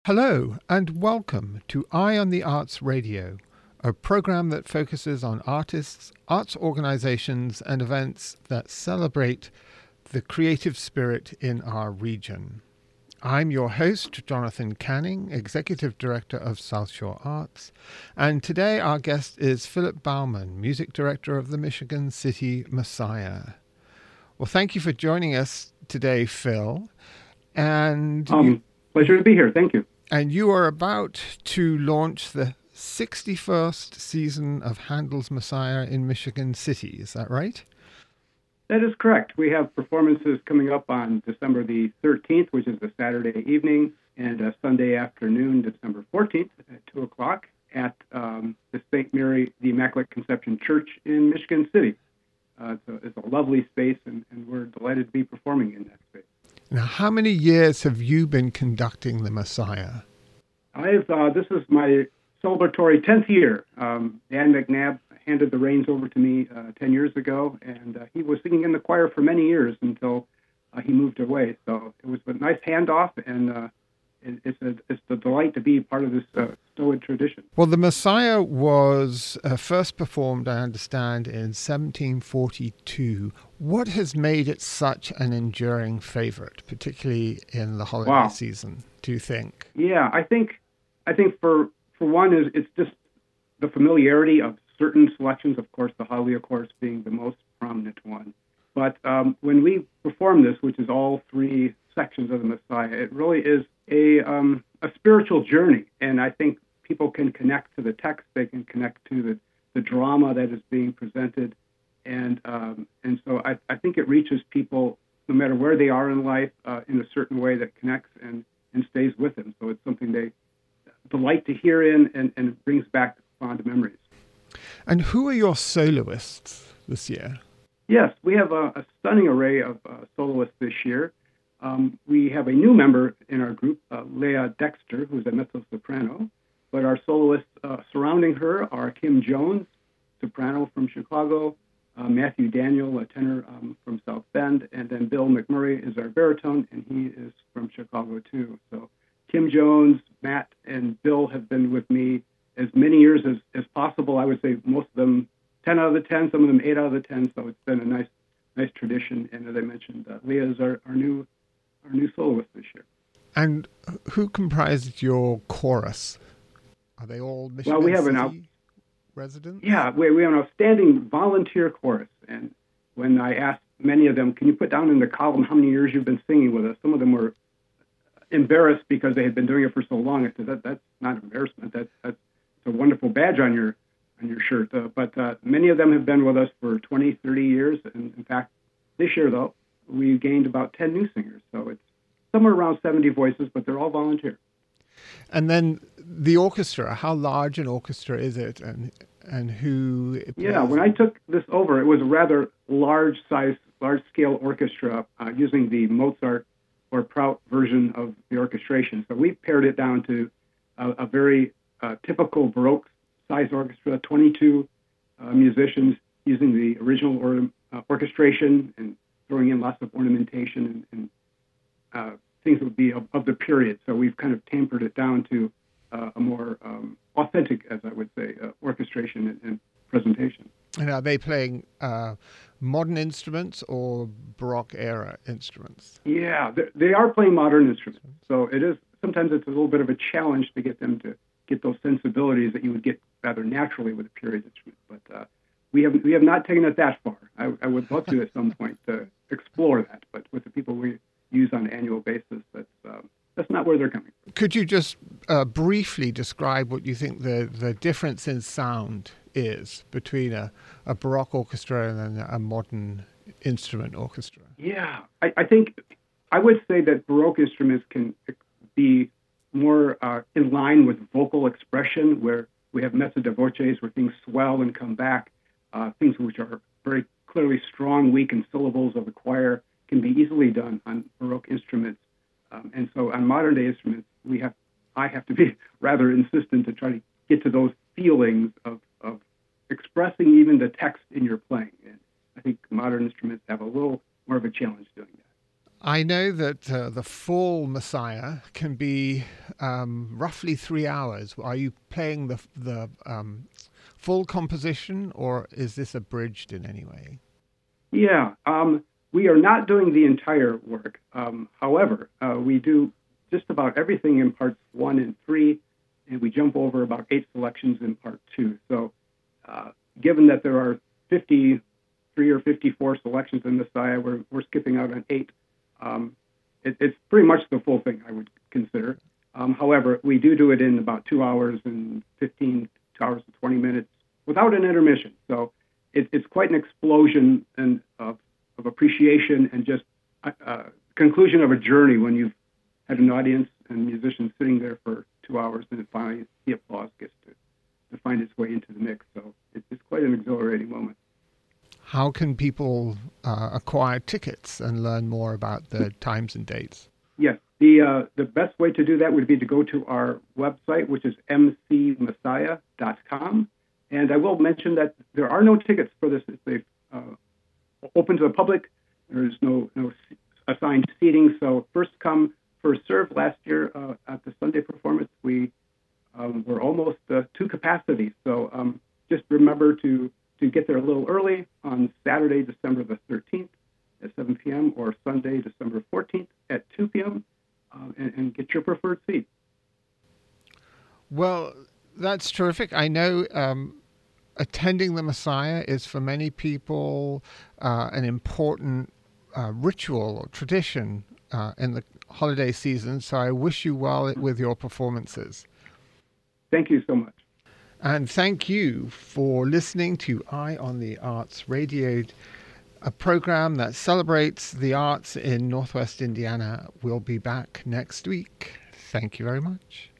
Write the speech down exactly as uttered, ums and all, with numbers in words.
Hello and welcome to Eye on the Arts Radio, a program that focuses on artists, arts organizations, and events that celebrate the creative spirit in our region. I'm your host, Jonathan Canning, Executive Director of South Shore Arts, and today our guest is Philip Bauman, Music Director of the Michigan City Messiah. Well, thank you for joining us today, Phil. And um, you, pleasure to be here. Thank you. And you are about to launch the sixty-first season of Handel's Messiah in Michigan City. Is that right? That is correct. We have performances coming up on December the thirteenth, which is a Saturday evening, and a Sunday afternoon, December fourteenth at two o'clock at um, the Saint Mary the Immaculate Conception Church in Michigan City. Uh, it's, a, it's a lovely space, and, and we're delighted to be performing in that space. Now, how many years have you been conducting the Messiah? I've uh, this is my celebratory tenth year. Um, Dan McNabb handed the reins over to me uh, ten years ago, and uh, he was singing in the choir for many years until uh, he moved away. So it was a nice handoff, and uh, it, it's a it's a delight to be part of this uh, storied tradition. Well, the Messiah was uh, first performed, I understand, in seventeen forty-two. What has made it such an enduring favorite, particularly in the holiday wow. season, do you think? Yeah, I think I think for for one is it's just the familiarity of certain selections. Of course, the Hallelujah Chorus being the most prominent one. But um, when we perform this, which is all three sections of the Messiah, it really is a um, a spiritual journey, and I think people can connect to the text. They can connect to the, the drama that is being presented, and um, and so I, I think it reaches people no matter where they are in life uh, in a certain way that connects and, and stays with them. So it's something they delight to hear in, and, and it brings back fond memories. And who are your soloists this year? Yes, we have a, a stunning array of uh, soloists this year. Um, we have a new member in our group, uh, Leah Dexter, who's a mezzo-soprano, but our soloists uh, surrounding her are Kim Jones, soprano from Chicago, uh, Matthew Daniel, a tenor um, from South Bend, and then Bill McMurray is our baritone, and he is from Chicago too. So Kim Jones, Matt, and Bill have been with me as many years as, as possible. I would say most of them ten out of the ten, some of them eight out of the ten, so it's been a nice nice tradition. And as I mentioned, uh, Leah is our, our new our new soloist this year. And who comprised your chorus? Are they all Michigan well, we have City an out, residents? Yeah, we, we have an outstanding volunteer chorus. And when I asked many of them, can you put down in the column how many years you've been singing with us? Some of them were embarrassed because they had been doing it for so long. I said, that, that's not embarrassment. That, that's it's a wonderful badge on your on your shirt. Uh, but uh, many of them have been with us for twenty, thirty years. And in fact, this year, though, we gained about ten new singers. So it's somewhere around seventy voices, but they're all volunteer. And then the orchestra, how large an orchestra is it, and and who plays? Yeah, when I took this over, it was a rather large-size, large-scale orchestra uh, using the Mozart or Prout version of the orchestration. So we pared it down to a, a very uh, typical Baroque-size orchestra, twenty-two uh, musicians using the original or, uh, orchestration and throwing in lots of ornamentation and, and uh, things that would be of, of the period. So we've kind of tempered it down to uh, a more um, authentic, as I would say, uh, orchestration and, and presentation. And are they playing uh, modern instruments or Baroque era instruments? Yeah, they, they are playing modern instruments. So it is sometimes it's a little bit of a challenge to get them to get those sensibilities that you would get rather naturally with a period instrument. But uh, we have we have not taken it that far. I, I would love to at some point to explore that, but with the people we use on an annual basis, that's um, that's not where they're coming from. Could you just uh, briefly describe what you think the, the difference in sound is between a, a Baroque orchestra and a modern instrument orchestra? Yeah, I, I think I would say that Baroque instruments can be more uh, in line with vocal expression, where we have mezzo da voces, where things swell and come back, uh, things which are very clearly strong, weak, and syllables of the choir can be easily done on Baroque instruments. Um, and so on modern day instruments, we have I have to be rather insistent to try to get to those feelings of, of expressing even the text in your playing. And I think modern instruments have a little more of a challenge doing that. I know that uh, the full Messiah can be um, roughly three hours. Are you playing the the um, full composition, or is this abridged in any way? Yeah, um, we are not doing the entire work. Um, however, uh, we do just about everything in parts one and three, and we jump over about eight selections in part two. So uh, given that there are fifty-three or fifty-four selections in Messiah, we're, we're skipping out on eight. Um, it, it's pretty much the full thing, I would consider. Um, however, we do do it in about two hours and fifteen, two hours and twenty minutes without an intermission. So it, it's quite an explosion and of, of appreciation and just a, a conclusion of a journey when you've had an audience and musicians sitting there for two hours and then finally the applause gets to, to find its way into the mix. So it, it's quite an exhilarating moment. How can people uh, acquire tickets and learn more about the times and dates? Yes, the uh, the best way to do that would be to go to our website, which is m c messiah dot com. And I will mention that there are no tickets for this. It's uh, open to the public. There's no, no assigned seating. So first come, first serve. Last year uh, at the Sunday performance, we um, were almost uh, to capacity. So um, just remember to, to get there a little early on Saturday, December the thirteenth at seven p.m. or Sunday, December fourteenth at two p.m. Uh, and, and get your preferred seat. Well, that's terrific. I know um, attending the Messiah is for many people uh, an important uh, ritual or tradition uh, in the holiday season. So I wish you well with your performances. Thank you so much. And thank you for listening to Eye on the Arts Radio, a program that celebrates the arts in Northwest Indiana. We'll be back next week. Thank you very much.